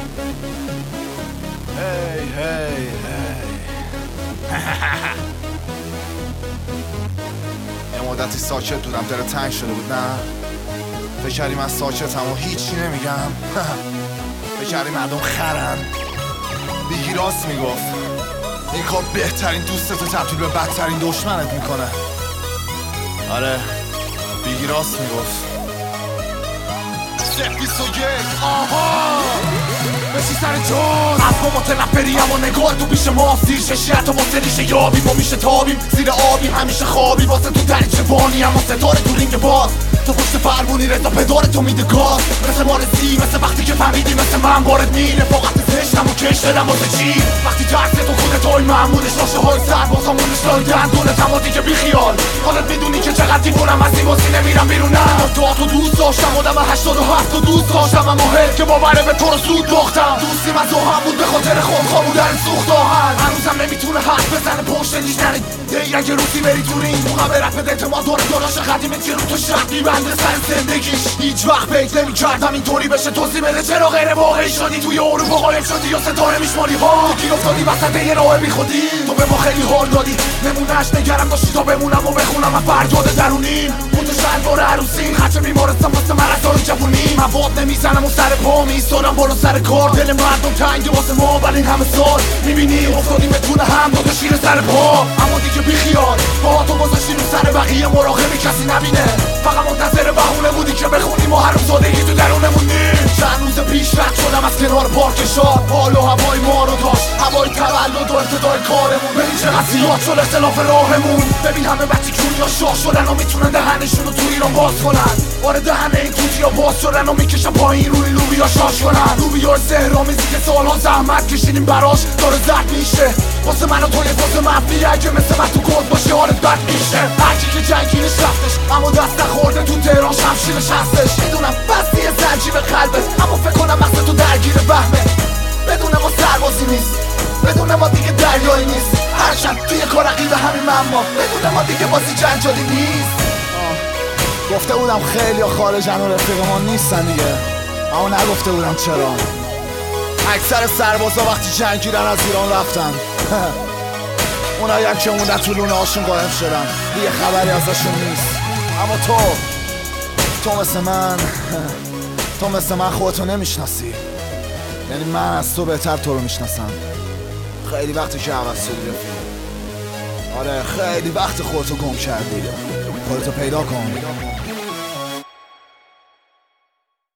هی یه مدتی ساکت بودم، دل تنگ شده بود. نه فکر کردی من ساکتم و هیچی نمیگم. فکر کردی مردم خرن. بیگی راست میگفت، این کار بهترین دوستتو تبدیل به بدترین دشمنت میکنه. آره بیگی راست میگفت. آها بشی سر جان اصلا متنفریم و نگاه تو پیش ما سیر ششی حتی واسه ریشه یابی ما میشه تابیم زیر آبیم همیشه خوابی واسه تو دریچه بانی اما ستاره تو رینگ باز تو پشت فرمونی رضا پدار تو میده گاز مثل مارزی مثل وقتی که فهمیدی مثل من وارد میره فاقت زشتم و کش دلم واسه چی وقتی ترس تو خودت های معمولش لاشه های سر بازامونش لای دندونتم و دیگه بیخیال حالت میدونی که چقدر دیوونم از این واسی نمیرم بیرونم تا تو دوست داشتم آدم 87 و دوست داشتم اما هر که باوره به تو رو سود باختم دوستیم از هم بود به خاطر خودخواه بودن سوخت آهن هنوزم نمیتونه حرف بزنه پشت نیشتنه دی اگه روزی بری تو رینگ موقع به رفت اعتماد داره داراش قدیمت که رو تو شک میبنده سر زندگیش هیچ وقت فکر نمی‌کردم اینطوری بشه توضیح بده چرا غیر واقعی شدی توی اروپا غایب شدی یا ستاره میشماری ها تو گیر افتادی وسط یه راه بی خودی تو به ما خیلی حال دادی نمونهش نگرم داشتی تا بمونم و بخونم از فریاد درونیم خود شلوار عروسی خرچ بیمارستان واسه مرزار جوونی مواد نمیزنم و سر پا میستارم بالا سر کار دل مردم تنگه واسه ما ولی این همه سال میبینی افتادیم بتونه هم دو تا شیر سر پا اما دیگه بیخیال با تو گذاشتی رو سر بقیه مراقبی کسی نبینه فقط منتظر بهونه بودی که بخونیم و هر روز سادگی تو درونمونی چند روز پیش رد شدم از کنار پارک شاد حال و هوای ما رو داشت هوای تولد و ابتدای کارمون ببین چقدر زیاد شد اختلاف راهمون ببین همه بچه کونیا شاخ شدن و میتونن دهنشون رو تو ایران باز کنن آره دهنه این توتیا باز شدن و میکشن پایین روی لوبیا شاش کنن لوبیا زهرامیزی که سالها زحمت کشیدیم براش داره زرد میشه واسه من و توی واسه منفی اگه مثل من تو گود باشه حالت بد میشه هرکی که جنگینش رفتش اما دست نخورده تو تهران شمشیرش هستش میدونم بستی زنجیر قلبت اما فکر کنم مقصد تو درگیر وهمه بدون ما سربازی نیست بدون ما دیگه دریایی نیست هرچند توی کار عقیده همین معما بدون ما دیگه بازی جنجالی نیست گفته بودم خیلی خارجن و رفیق ما نیستن دیگه اما نگفته بودم چرا اکثر سربازا وقتی جنگیدن از ایران رفتن اونایی هم که موندن تو لونه هاشون قایم شدن دیگه خبری ازشون نیست اما تو مثل من خودتو نمیشناسی یعنی من از تو بهتر تو رو میشناسم خیلی وقتی که عوض شدی رفیق آره خیلی وقت خودتو گم کردی خودتو پیدا کن